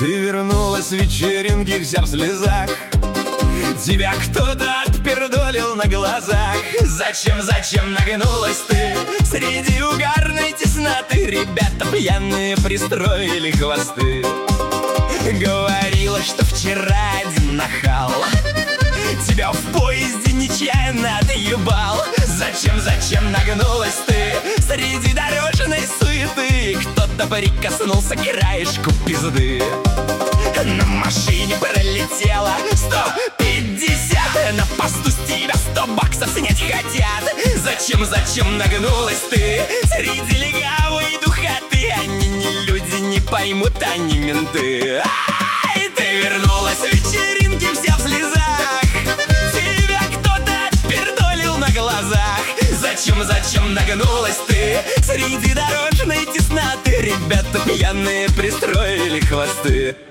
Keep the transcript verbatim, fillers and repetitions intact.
Ты вернулась с вечеринки вся в слезах. Тебя кто-то отпердолил на глазах. Зачем, зачем нагнулась ты среди угарной тесноты? Ребята пьяные пристроили хвосты. Говорила, что вчера один нахал тебя в поезде нечаянно отъебал. Зачем, зачем нагнулась ты среди дорожной суеты? Кто-то прикоснулся к краешку пизды. На машине пролетело сто пятьдесят. На посту с тебя сто баксов снять хотят. Зачем, зачем нагнулась ты среди легавой духоты? Они не люди, не поймут, они менты. Ай, ты вернулась с вечеринки вся в слезах. Тебя кто-то отпердолил на глазах. Зачем, зачем нагнулась ты среди дорожной тесноты? Ребята пьяные пристроили хвосты.